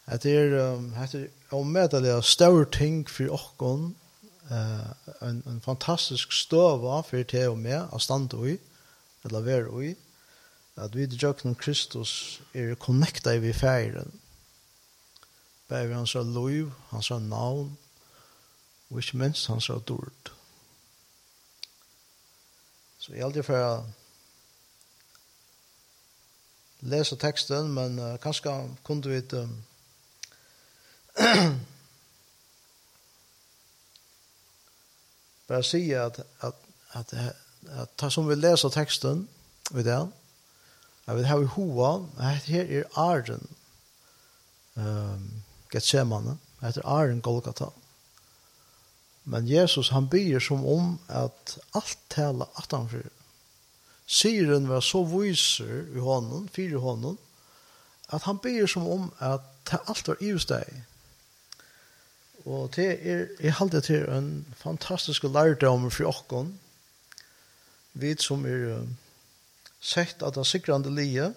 Det är omedelig stor ting för oss, en fantastisk støva for te og med å stande i, eller være i, at vi til Kristus connecta vi feiren. Bare hans liv, hans navn, og ikke minst hans dord. Så jeg alltid for å lese teksten, men kanskje kunne vi bara säga att ta som vi läser texten vid det. Jag vill ha i hoa, att här Arden Getsemane, heter Arden Golgata. Men Jesus han ber som om att allt tala attanför. Syren var så viser i honom, fyra honom, att han ber som om att allt var i dig. Og det jeg halte til en fantastisk lærdom for oss. Vi som sett at det sikrande lie,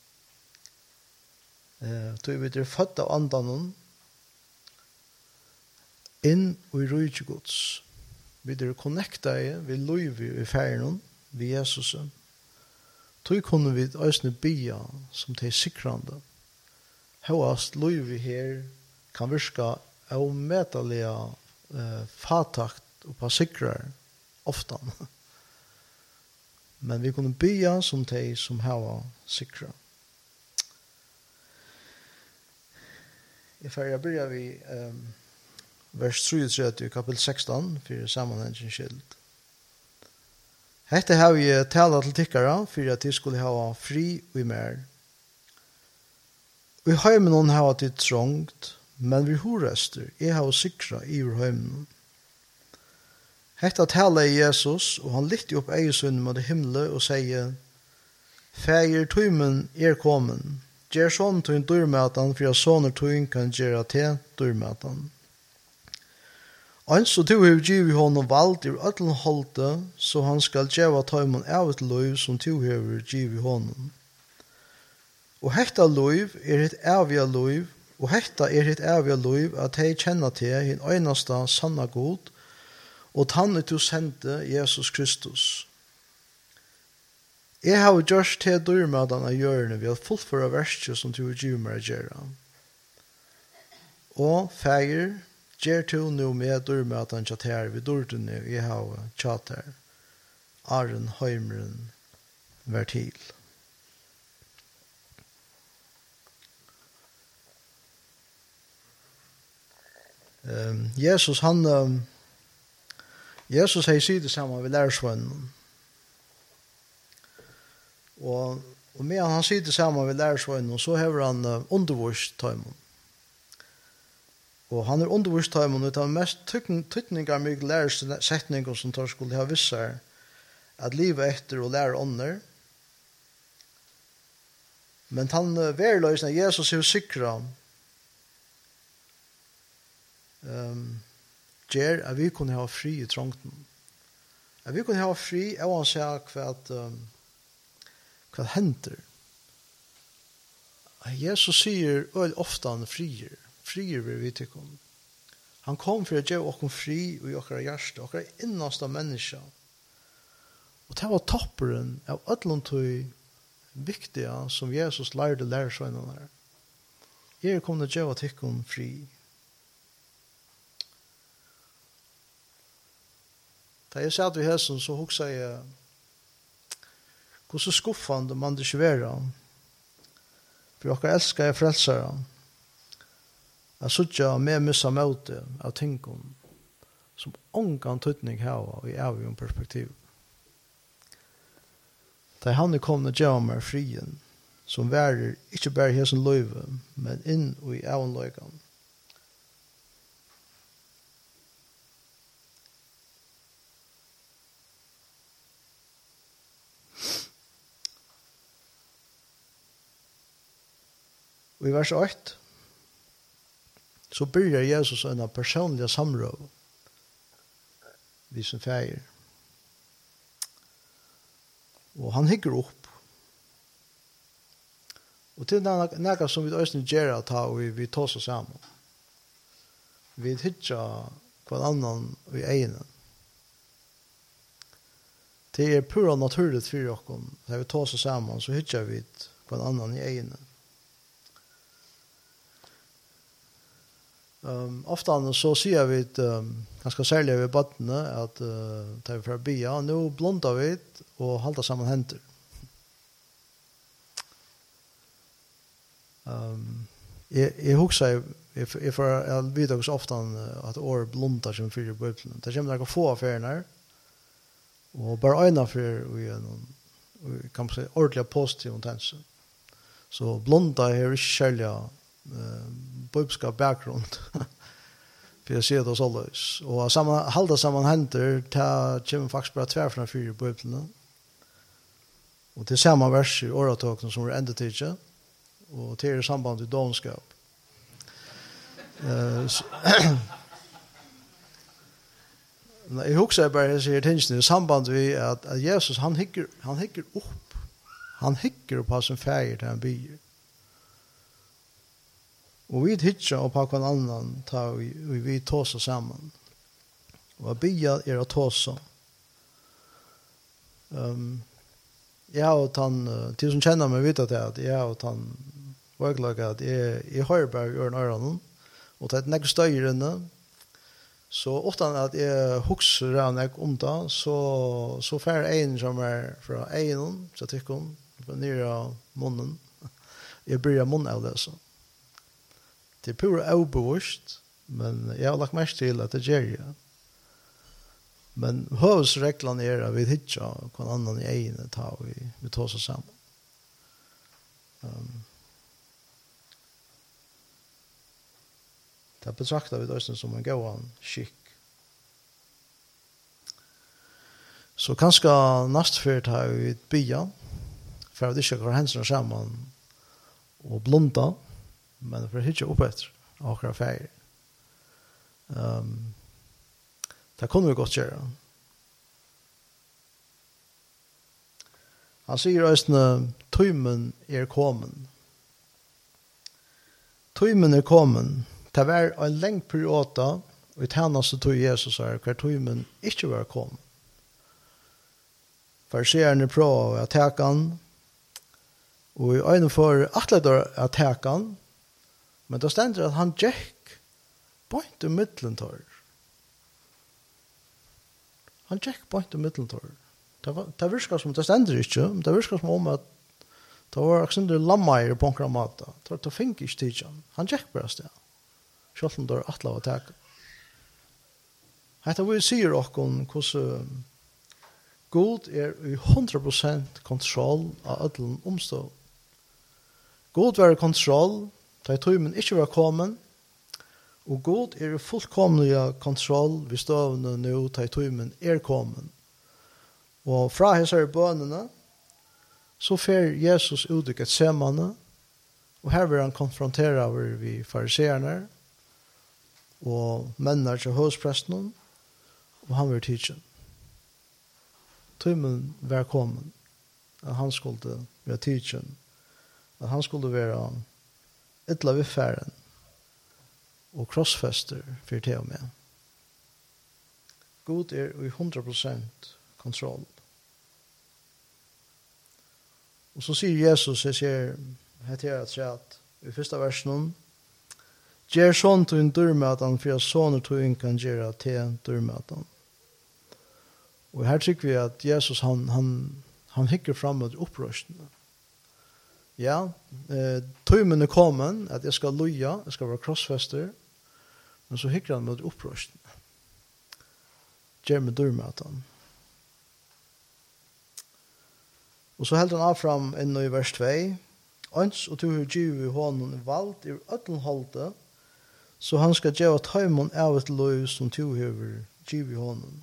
då vi født av andan inn og i rydde Guds. Vi connecta vi løyver i ferien, vi Jesus. Då kunne vi øsne bia som det sikrande. Høyast løyver her kan virka omedeliga fatakt och på sikrar ofta. Men vi kunde bya som de som har sikra. Jag börjar vid vers 33 kapitel 16 för sammanhängen skild. Hette har vi talat till tickare för att de skulle ha fri och mer. Vi har med någon ha det trångt, men vi horester, jeg har sikra i ur heimen. Hetta tala i Jesus, og han lytte opp eiesunnen mot himle og sier, Fægir tøymen kommen, gjer sånn tøyn dørmatan, for jeg sånner tøyn kan gjøre til dørmatan. Ans og to har givet honom valgt i ødelen holde, så han skal gjøre tøymen av et løyv som to har givet honom. Og hetta løyv et evig løyv, og hetta et evig løyv at hei kjenner til en øyneste sanna god, og tanne til sendte Jesus Kristus. Jeg har gjort til dørmadan av hjørne ved å fullføre verset som du giver meg å gjøre. Og feir, gjør til nå med dørmadan tjater ved dordene jeg har tjater. Aren høymeren vær til. Jesus har sitt sammen ved lærersvennen. Og medan han sitter sammen ved lærersvennen, så har han undervist tøymon. Og han undervist tøymon ut av mest tykninger med læresetninger som tar skulle ha vissar at livet etter og lære ånder. Men han verløsende Jesus har sikret ger at vi kunne ha fri i trångten. At vi kunne ha fri av å se hva henter. Jesus sier ofte han frier vil vi tykke om. Han kom for å gjøre oss fri i okkara hjerte, okkara innaste menneske. Og det var topperen av ødlåntøy viktige som Jesus lærte lærersøgnene. Jeg kom til å gjøre tykke om fri. Da jeg satt i hessen, så huksa jeg hvordan skuffande man det ikke være. For dere elsker jeg frelsere. Jeg sutja med missa møte av tingene som ångan tøtning hava i avgjøn perspektiv. Da han kom til å gjøre meg frien, som værer ikke bare i hessen løyve, men inn i avgjøn. Og i vers 8 så börjar Jesus en personlig samrøv vid sin feir. Og han hygger opp. Og til något som vi øyne gjør at vi tar oss sammen. Vi hittar hver annan i egnet. Det pura naturligt för oss. När vi tar oss samman så hittar vi hver annan i egnet. Ofta så ser vi ganska särskilt vid bottene att tar vi för bia. Nu blundar vi och håller samman händer. Jag huxar jag får vet också ofta att år blundar som för Bibeln. Det kommer några få affärer och bara ena för vi kan säga ordentliga positiv intention. Så blunda är inte själva bibelska bakgrund. För jag ser det så lös. Och hålla samman händer kommer faktiskt bara tvärfna för Bibeln. Och det är samma vers i åratagen som är ända tidsa. Och det är samband med dånskap. Jag huxar bara jag ser tension i samband med att Jesus han hickar upp. Han hickar på sin färg där han blir. Och vi hittar på någon annan tar vi tar oss samman. Och bia är att ta oss. Ja och han till som känner mig vet att ja och han verkligen att jag hör bara ur öronen och det är nästa styrande. Så utan att jag huxar om det så fär en som är från enen så tycker hon ner munnen. Jag börjar mun av det så. Det är pura obewusst men jag har lagt mest till att det gör jag. Men huvudreglan är att vi hittar någon annan i enen tar vi tar oss samman. Det betraktar vi det som en gåan skick. Så kanske nästfört har vi ett bia för att inte gå händerna samman och blunda men för att inte upp efter akra färger. Det kunde vi gott göra. Han säger östna tøymen är kommen. Tøymen är kommen. Det var en längre period och i tjänste tog Jesus här hver tøymen inte var kommen. Fariseerne prøver att täcka han och i ögonen för atleter att täcka han men då ständer att han gick point i mittentor. Han gick point i mittentor. Det virkar som det ständer inte. Det virkar som om att det var också en lammajer på en kramata. Det fick inte tidsen. Han gick bara sted. Själv om det var atla att täcka. Hetta vi ser också hur God är i 100% kontroll av alla omstå. God var i kontroll, da tøymen ikke var kommen, og God er i fullkomlig kontroll ved støvende nå, da tøymen er kommen. Og fra hese bønene, så fer Jesus ut i Getsemane, og her vil han konfrontere vi fariseerne, og mennene til høyspresten, og han vil tidsen. Tøymen var kommen, at han skulle være tidsen, at han skulle være ytla viffæren og krossfester for det og med. God er i 100% kontroll. Og så sier Jesus, jeg ser at i første versen, «Gjer sånn til en dørmøten, for jeg sånne til en kan gjøre til dørmøten». Og her tycker vi at Jesus han hikker fram mot opprørstene. Ja, tøymen er kommen, at jeg skal loja, jeg skal være krossfester, men så hikker han mot opprørstene. Gjer med dørmøten. Og så heldt han av fram inn i vers 2. «Ans og to giv i hånden valgt i øtlenholdet, så han skal gjøre tøymen av et løy som to hever giv i hånden».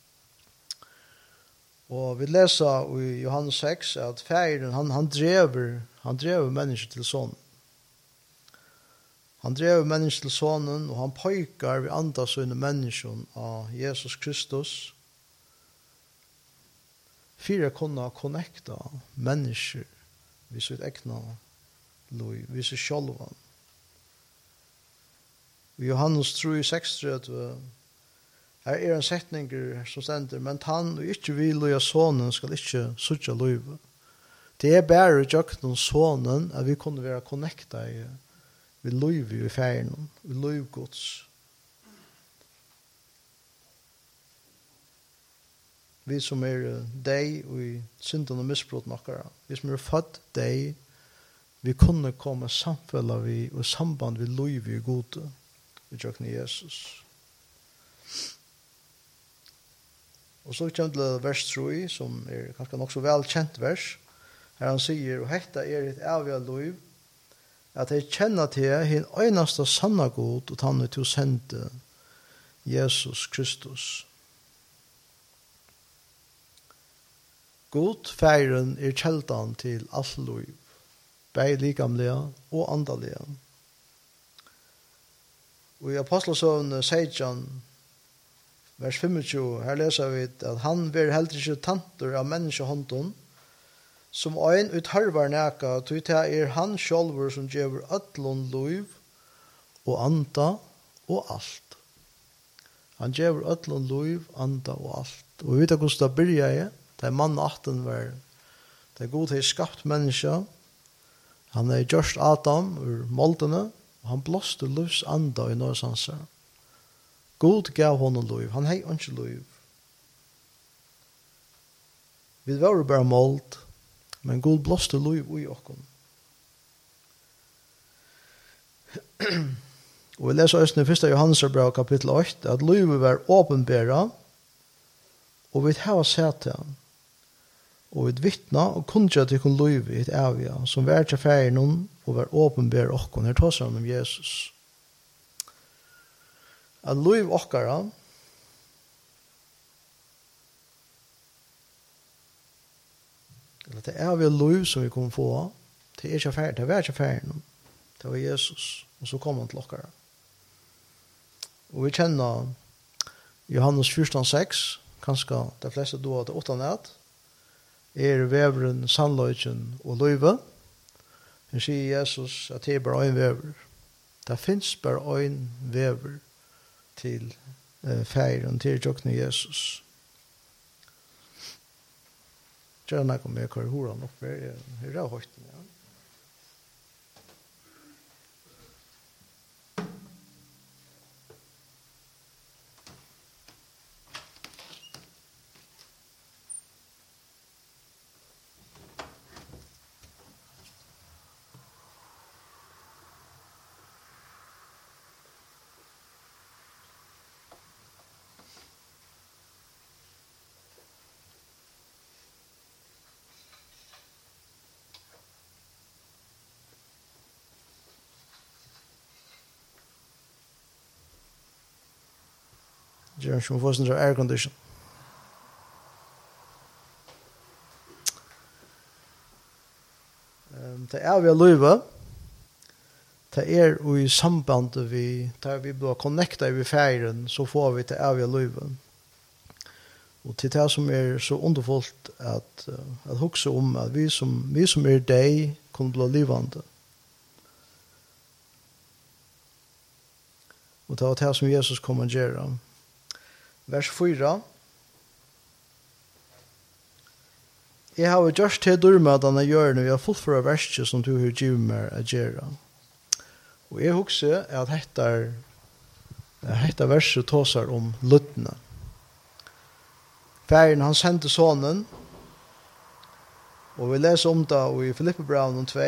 Og vi leser i Johannes 6 at færen, han drev mennesker til sonen. Han drev mennesker til sonen, og han pøykar vi andas under mennesken av Jesus Kristus. Fyra kunne connecta mennesker vi sitt egna liv, vi ser sjálvan. I Johannes 3:36 her en setning som stender, men han og ikke vil loja sonen skal ikke suttja liv. Det er bare i jøkken sonen at vi kunne være connecta vi liv i ferien, vi liv gods. Vi som deg og i synden og misbrot nokkara, vi som født deg, vi kunne komme samfella vi og samband vi liv i gode i jøkken Jesus. Og så kommer til vers 3, som kanskje nok så velkjent vers, her han sier, og hetta et avgjør liv, at jeg kjenner til hin øyneste sanna god, og han til å sende Jesus Kristus. God feiren kjeldan til alt liv, bei likamlige og andalige. Og i Apostlesøvn 16, vers 25, her leser vi at han vil heller ikke tanter av menneskehånden, som ein utharvar neka, tog til han sjálfur som gjør ötlun liv og anda og alt. Han gjør ötlun liv, anda og alt. Og vi vet hvordan det byrja det mann og atten var, det god har skapt menneska, han har gjørst Adam ur moldene, og han blåste livs anda i nåsanser. God gav honom liv, han har ikke liv. Vi var bare mold, men God blåste liv i okken. Og vi leser også i 1. Johannes brev kapittel 8, at livet var åpenbæra, og vi har sett til han. Og vi vittna og kunnskja til kun liv i et avia, som var til ferien og var åpenbæra okken. Her tås han om Jesus. At liv okkara, eller det er vi liv som vi kommer få, det er ikke ferdig, det var ikke ferdig, det var Jesus, og så kom han til okkara. Og vi kjenner Johannes 14:6, kanskje de fleste då at 8 nett, veveren, sannløyken og livet. Her sier Jesus at det er bare en vever. Det finnes bare en vever til feiren, til jøkken Jesus. Gjerne kom med hva horan oppe her er høyten, ja. Gjør som får sin air condition. Det er vi løyve. Det er i samband vi, der vi blir connecta i feiren, så får vi det er vi løyve. Og til det som så underfullt at huske om at vi som deg kunne bli livande. Og det var det som Jesus kom og gjøre. Vers 4. Jeg har gjort til durmadan av hjørne, vi har fullføra verset som du har givet meg å gjøre. Og jeg husker at dette verset tåsar om luttene. Færen han sendte sonen, og vi leser om det i Filippebrevnen 2,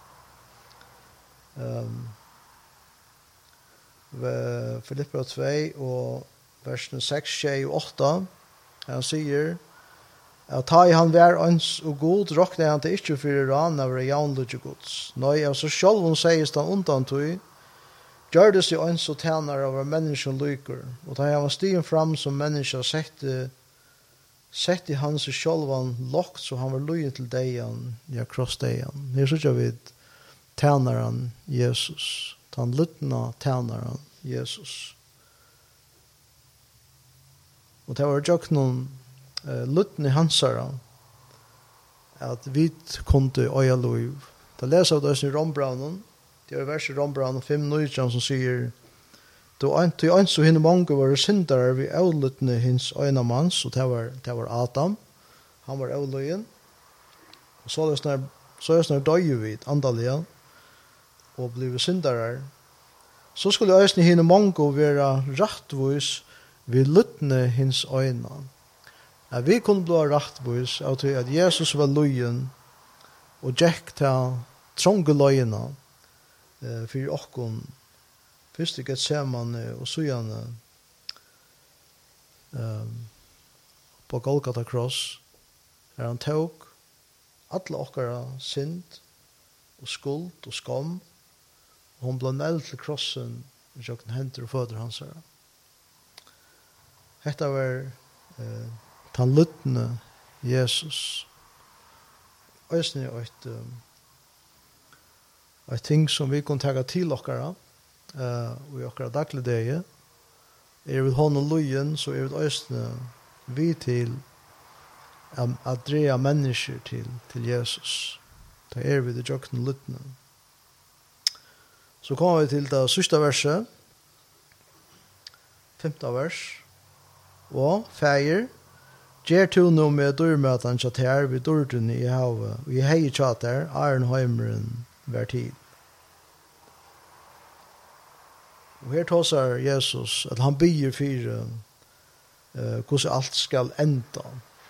Filippebrevnen 2 og versen 6, 6 og 8, han sier at ta i han vær ans og god, råkne han til ikke for ran av jaunludje gods. Nei, altså selv hun sies han undan tog, gjør det seg ans og tjener av mennesken lyker, og da han var stigen fram som menneske sett i hans sjølvan lokt, så han var løyen til deian, ja, kross deian. Her synes jeg vidt tjeneren Jesus, han lyttna tjeneren Jesus. Og det var jo ikke noen lutten i hansara at vi kunne øye lov Da läser vi det i Rombraunen. Det er vers i Rombraunen 5:19 som sier då en så hinner många var syndare vi avlutne hins øyna mans, og det var Adam. Han var avløyen. Og så er det snart døye vid andaliga, og blev syndare. Så skulle øyne hinne många være rattvis vi lutne hins øyna. At vi kunne bli rattvis av til at Jesus var løyen, og gikk til trånge løyene for okkon. Først ikke ser man og sujane på Golgata Cross, han tok alle okkara synd og skuld og skam, og hun ble neld til krossen og tjokken henter og føder hans her. Dette var den luttende Jesus. Øyne et ting som vi kan ta til okkara, og i okkara daglig dage, vi hånden løyen, så vi øyne vi til at dreja mennesker til Jesus. Det vi det jøkken luttende. Så kommer vi til det siste verset, 15. vers. Og feir, gjer to no med dørmøtene kjater vid dørtene i havet, og i hei kjater, Arnheimeren hver tid. Og her tåsar Jesus at han bygger for hvordan alt skal enda.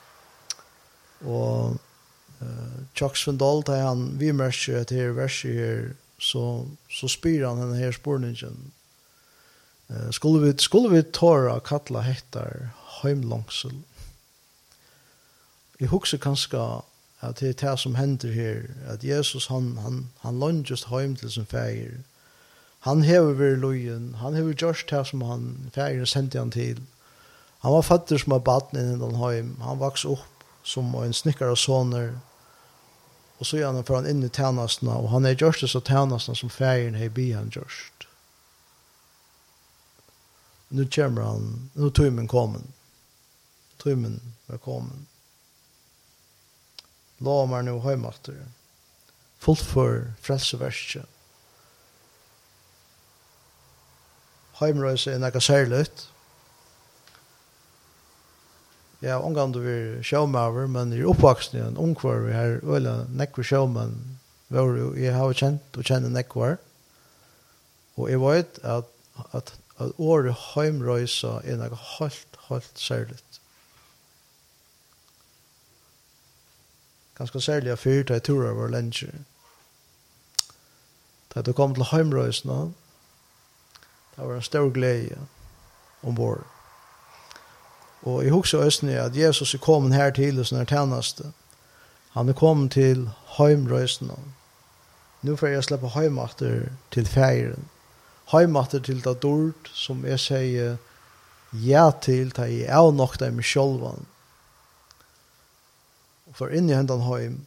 Og Chuck Swindoll, da han vimerker et her verset her, så spyr han denne her spørningen. Skulle vi tåra kattla hettar heimlangsel? Jeg husker kanskje at det er det som hender her, at Jesus han lønges heim til sin feir. Han hever vært løyen, han hever gjort det som han feir sendte han til. Han var fattig som var baden innen den heim, han vaks opp som en snikkare soner, og så gjør han for han inn i tjenestene, og han gjort det så tjenestene som feiren har bi han gjort. Nu kommer han, nu tøymen kommen. Tøymen var kommen. Lov meg nu høymakter. Fullt for frelseverset. Heimrøyse er nekka særligt. Ja, omgang du vil sjåmaver, men i oppvaksen igjen, omkvar vi har øyla nekvar sjåman, jeg har kjent og kjenner nekvar. Og jeg vet at året heimrøysa er nekka helt særligt. Ganske særlig av fyrta i turer var lenge. Da du kom til heimrøysna, det var en stor glede ombord. Og jeg husker også at Jesus er kommet her til oss når tjeneste. Han er kommet til heimrøysna. Nå får jeg slippe heimater til feiren. Heimater til det dård som jeg sier ja til, da jeg er nok der med sjølven. For inn i hendan heim.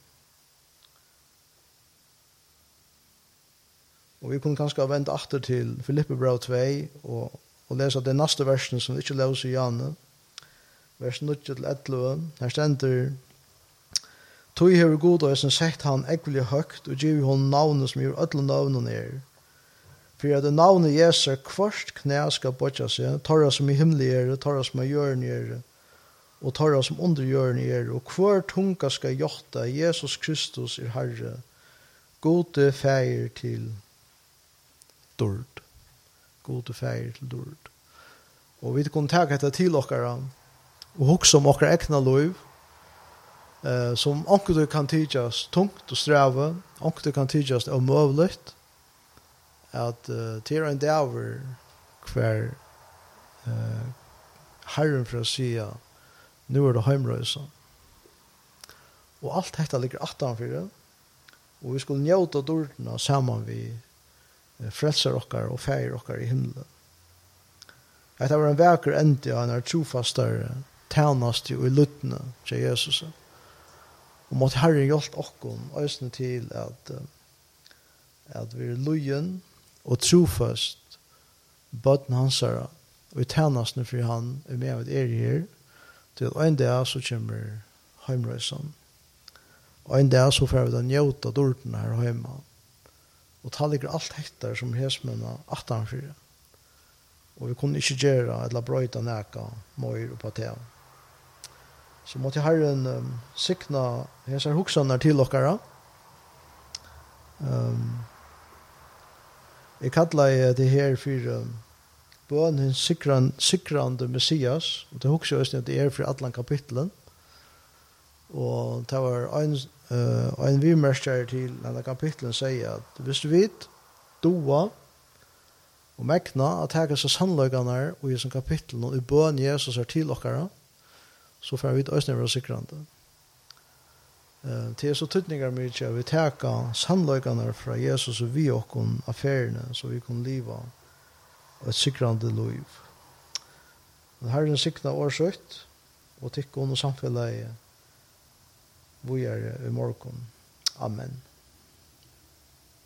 Og vi kunne kanskje vente atter til Filippe brev 2 og lese det neste versen som vi ikke leser i Janne. Vers 9-11. Her stender «Tog hever god og som sett han ekvelig høgt og giv hon navnet som gjør ødle navnet er. For at det navnet Jesu kvart knæ skal bøtja seg, torra som i himmelig er, torra som i jørn er, og torra som under jørn er, og hver tunga skal gjorta Jesus Kristus er Herre, gode feir til dård. Gode feir til dård. Og vi kunne ta dette til okkara, og hugsa om okkara egna liv, som onkel kan tidjas tungt og strave, onkel kan tidjas omøvligt, at til en dager hver Herren for å si nu er det heimrøysa. Og alt dette ligger 18 for det, og vi skulle njøte dårdene sammen vi frelser okkar og feir okkar i himmelen. Dette var en vekker ende av en trofastere tjeneste og i luttene til Jesus. Og måtte Herren hjelpe okkon øsne til at vi er lujen og trofast bøtten hans her og i tjenestene for han er med med her til en dag så kommer heimrøysen. Og en dag så får vi da njóta dårten her hjemme. Og ta ligger alt hettar som hesmennene 18-4. Og vi kunne ikke gjøre eller brøyta næka møyr på det. Så måtte Herren sikna hesar hoksanar til okkara. Jeg kallar det her for bønnen sikrande Messias. Og det hokser også at det er for allan kapitlen. Og det var en vimerskjær til denne kapitlen sier at hvis du vet, doa og mekna at hega seg sannløygane og i sånn kapitlen og i bøn Jesus er til okkara, så får vi også være sikrande. Det så tydningar mykje at vi teka sannløygane fra Jesus og vi okkon affærene så vi kan liva et sikrande liv. Herren sikna årsøkt og tikkun og samfellet vi er i morgon. Amen.